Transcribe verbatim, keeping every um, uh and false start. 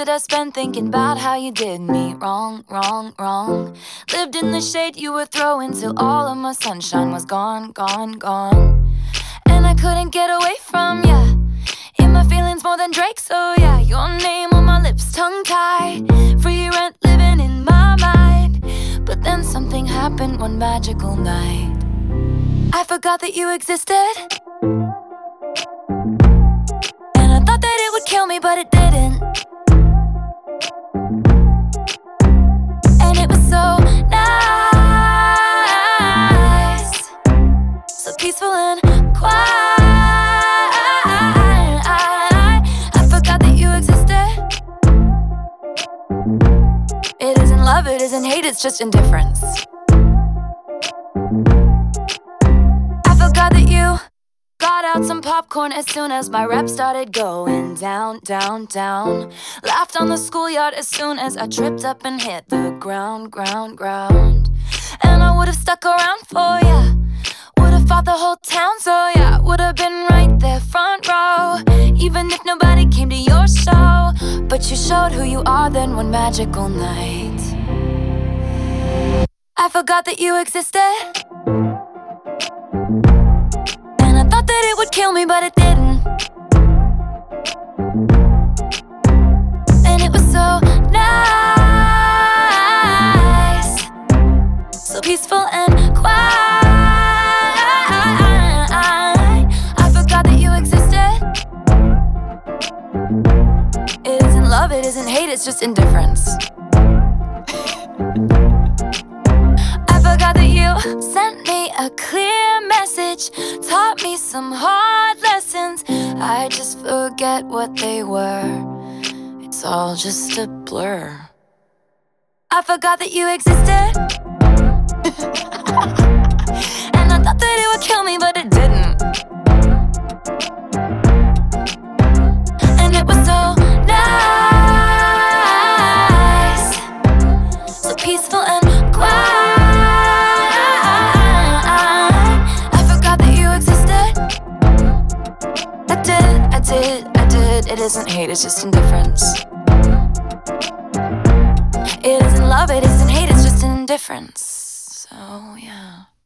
did I spend thinking about how you did me wrong, wrong, wrong? Lived in the shade you were throwing till all of my sunshine was gone, gone, gone. And I couldn't get away from ya, in my feelings more than Drake, so yeah. Your name on my lips, tongue-tied, free rent living in my mind. But then something happened one magical night. I forgot that you existed, and I thought that it would kill me, but it didn't. And it was so nice, so peaceful and quiet. I forgot that you existed. It isn't love, it isn't hate, it's just indifference. I forgot that you got out some popcorn as soon as my rep started going down, down, down. Laughed on the schoolyard as soon as I tripped up and hit the ground, ground, ground. And I would've stuck around for ya, would've fought the whole town, so yeah. Would've been right there front row, even if nobody came to your show. But you showed who you are then one magical night. I forgot that you existed, thought that it would kill me, but it didn't. And it was so nice, so peaceful and quiet. I forgot that you existed. It isn't love, it isn't hate, it's just indifference. I forgot that you sent me a clear message, taught me some hard lessons. I just forget what they were, it's all just a blur. I forgot that you existed, and I thought that it would kill me, but it didn't. And it was so nice, so peaceful and quiet. I did, I did, it isn't hate, it's just indifference. It isn't love, it isn't hate, it's just indifference. So, yeah.